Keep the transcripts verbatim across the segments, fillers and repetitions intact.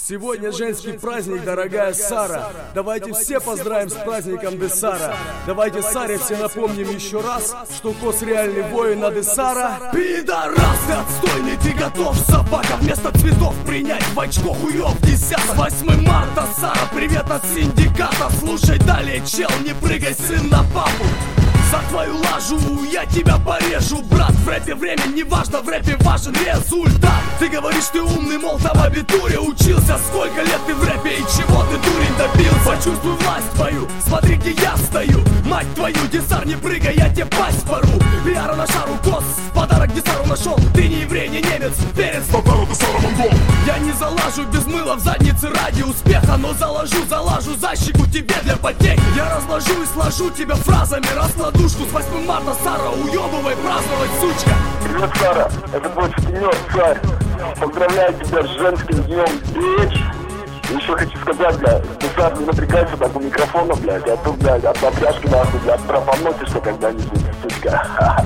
Сегодня женский праздник, дорогая Сара. Давайте все поздравим с праздником Десара. Давайте Саре все напомним еще раз, что Кос реальный воин, а Десара пидорас, ты отстойный, ты готов, собака, вместо цветов принять в очко хуёв десяток. восьмое марта, Сара, привет от синдиката. Слушай далее, чел, не прыгай, сын, на папу. За твою лажу я тебя порежу, брат. В рэпе время не важно, в рэпе важен результат. Ты говоришь, ты умный, мол, там в абитуре учился. Сколько лет ты в рэпе и чего ты, дурень, добился? Почувствуй власть твою, смотри, где я стою. Мать твою, Десар, не прыгай, я тебе пасть пору. Пиара на шару, Кос, подарок Десару нашел. Ты не еврей, не немец, перец, подарок Десару монгол. Я не залажу без мыла в заднице ради успеха, но заложу, залажу за щеку тебе для потехи. Я разложу и сложу тебя фразами, раскладу. С восьмое марта, Сара, уебывай праздновать, сучка! Привет, Сара, это твой сутенер, царь. Поздравляю тебя с женским днем, бич. Еще хочу сказать, бля, ты, Сара, не напрягайся так у микрофона, блядь, а то, блядь, от обряжки, нахуй, блядь, пропоносишься когда-нибудь, сучка.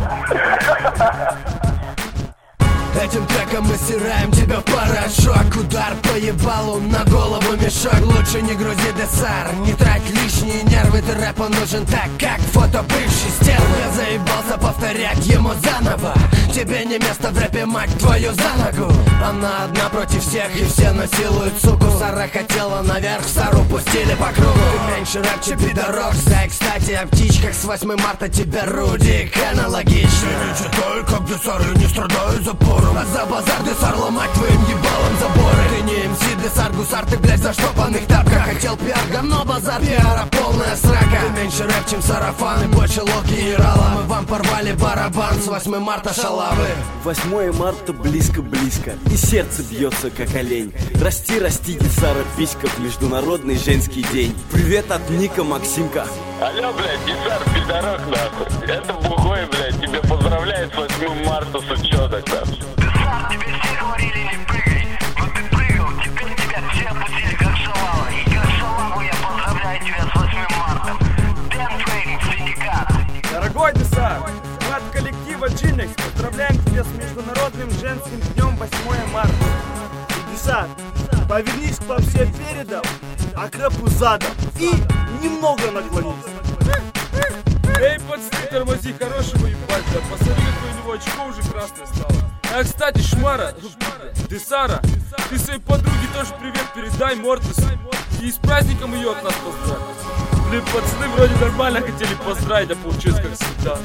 Этим треком мы стираем тебя в порошок. Удар по ебалу, на голову мешок. Лучше не грузи Десар, не трать лишние нервы. Ты рэпу нужен так, как фото бывшей стервы. Я заебался повторять ему заново. Тебе не место в рэпе, мать твою, за ногу. Она одна против всех и все насилуют, суку. Сара хотела наверх, Сару пустили по кругу. Ты меньше рэп, чем пидорок. Знай, кстати, о птичках, с восьмое марта тебе Рудик аналогично. Я не читаю, как Десар, я не страдаю запором. А за базар Десар ломать твоим ебалом заборы. Ты не эм си, Десар, гусар, ты, блядь, за штопанных тапках. Хотел пиар, говно, базар, пиара, полная срака. Ты меньше рэп, чем сарафан и больше локи и рала. Мы вам порвали барабан с восьмое марта шалавы. восьмое марта близко-близко, и сердце бьется, как олень. Расти, расти, Десара, письков, международный женский день. Привет от Ника, Максимка. Алло, блядь, Десар, пидорок, нахуй. Это бухой, блядь, тебя поздравляет с восьмое марта, сучёток, нахуй. Десар, тебе все говорили не прыгай, но ты прыгал, теперь тебя все опустили как шалава. И как шалаву я поздравляю тебя с восьмым марта. Дэн Трейдинг, синдикат. Дорогой Десар, мы от коллектива Джинекс поздравляем тебя с Международным женским днем восьмое марта. И, Десар, повернись к попсе передом, а к рэпу задом и немного наклонись. Эй, пацаны, тормози, хорошего ебать, да, посоветуй, у него очко уже красное стало. А, кстати, Шмара, Десара, ты своей подруге тоже привет передай, Мортис. И с праздником ее от нас поздравь. Блин, пацаны вроде нормально хотели поздравить, а получилось как всегда.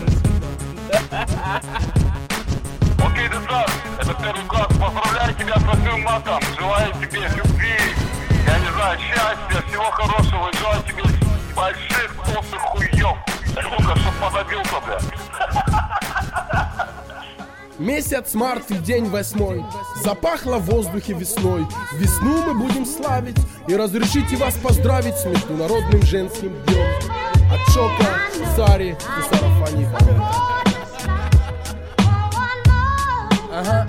Окей, Десар, это первый класс, поздравляю тебя с восьмым мартом. Желаю тебе любви, я не знаю, счастья, всего хорошего и желаю тебе больших толстых хуёв. Сука, чтоб подобился, бля. Месяц март и день восьмой. Запахло в воздухе весной. Весну мы будем славить. И разрешите вас поздравить с Международным женским днем. От Шока, Сари и Сарафаниха. Ага.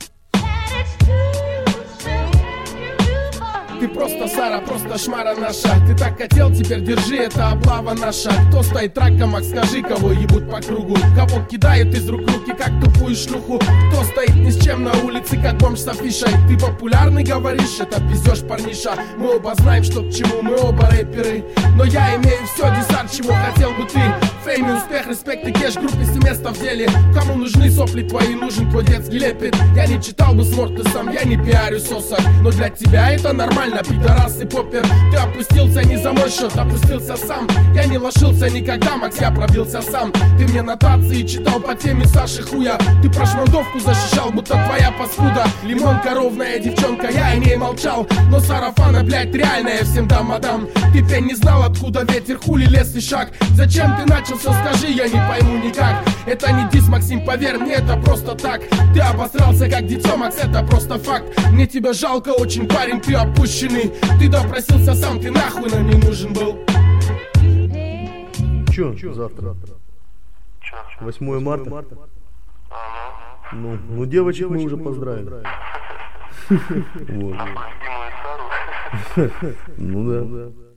Ты просто Сара, просто шмара наша. Ты так хотел, теперь держи, это облава наша. Кто стоит раком, скажи, кого ебут по кругу. Кого кидает из рук руки, как тупую шлюху. Кто стоит ни с чем на улице, как бомж с афишей. Ты популярный, говоришь, это пиздёж, парниша. Мы оба знаем, что к чему, мы оба рэперы. Но я имею все, Десар, чего хотел бы ты. Фейм и успех, респект и кэш, группе место в деле. Кому нужны сопли твои, нужен твой детский лепет. Я не читал бы с Мортисом, я не пиарю сосок. Но для тебя это нормально. Пидорас и поппер, ты опустился не за мой счет, опустился сам. Я не лошился никогда, Макс, я пробился сам. Ты мне нотации читал по теме Саши Хуя. Ты про шмандовку защищал, будто твоя паскуда. Лимонка, ровная девчонка, я о ней молчал. Но сарафана, блядь, реальная, всем дам, мадам. Ты пень не знал, откуда ветер, хули лес и шаг. Зачем ты начался, скажи, я не пойму никак. Это не дис, Максим, поверь мне, это просто так. Ты обосрался, как дитё, Макс, это просто факт. Мне тебя жалко очень, парень, ты опущен. Ты допросился сам, ты нахуй нам не нужен был. Чё, Чё завтра? восьмое марта? Ну, ну девочек мы уже поздравим. Ну да.